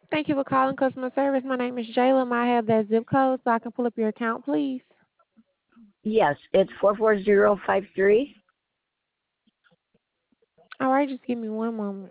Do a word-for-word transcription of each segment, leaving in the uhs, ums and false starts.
Thank you for calling customer service. My name is Jayla. May I have that zip code so I can pull up your account, please? Yes, it's four four zero five three. All right, just give me one moment.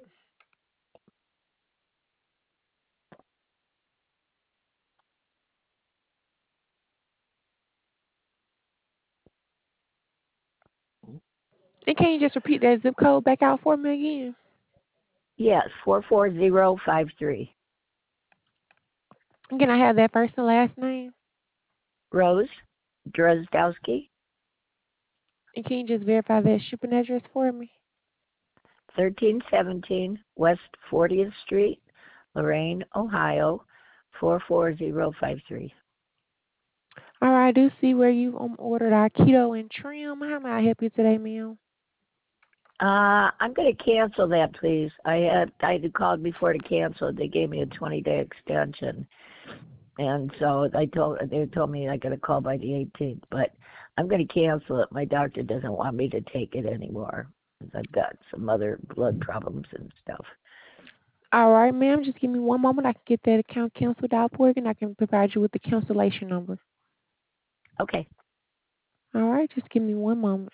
And can you just repeat that zip code back out for me again? Yes, four four zero five three. And can I have that first and last name? Rose Drozdowski, And can you just verify that shipping address for me? thirteen seventeen West fortieth Street, Lorraine, Ohio, four four zero five three. All right, I do see where you um, ordered our keto and trim. How may I help you today, ma'am? Uh, I'm going to cancel that, please. I had I had called before to cancel. They gave me a twenty day extension, and so I told they told me I got to call by the eighteenth. But I'm going to cancel it. My doctor doesn't want me to take it anymore because I've got some other blood problems and stuff. All right, ma'am. Just give me one moment. I can get that account canceled out for you, and I can provide you with the cancellation number. Okay. All right, just give me one moment.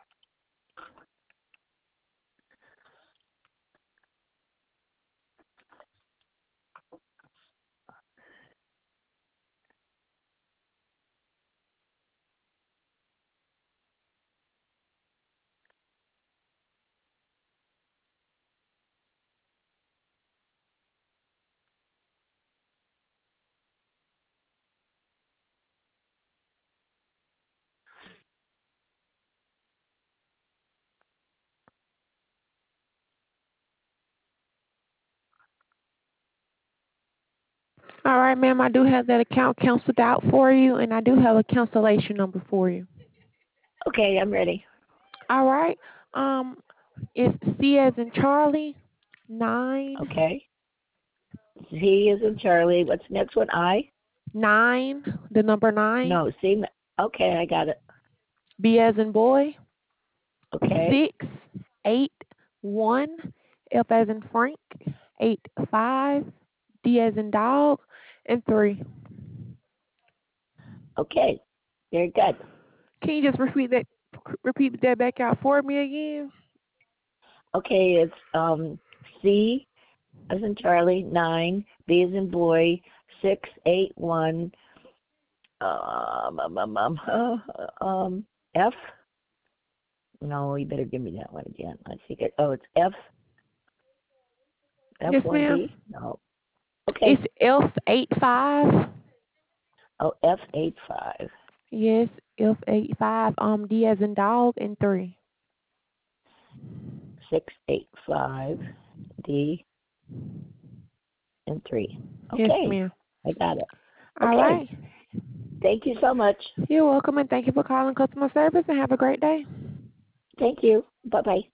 All right, ma'am. I do have that account canceled out for you, and I do have a cancellation number for you. Okay, I'm ready. All right. Um, it's C as in Charlie, nine, Okay. Z is in Charlie. What's the next one? I? nine, the number nine. No, C. Okay, I got it. B as in boy, Okay. six, eight, one. F as in Frank, eight, five. D as in dog, and three. Okay. Very good. Can you just repeat that? Repeat that back out for me again? Okay, it's um C as in Charlie, nine, B as in boy, six, eight, one, um, um, um, um, uh, um, F. No, you better give me that one again. I think it. Oh, it's F. F Yes, one ma'am. B. No. Okay. It's F eight five. Oh, F eight five, Yes, F eight five. Um, D as in dog, and three. six eight five, D and three. Yes, Okay, ma'am. I got it. All Okay, right. thank you so much. You're welcome, and thank you for calling customer service, and have a great day. Thank you. Bye bye.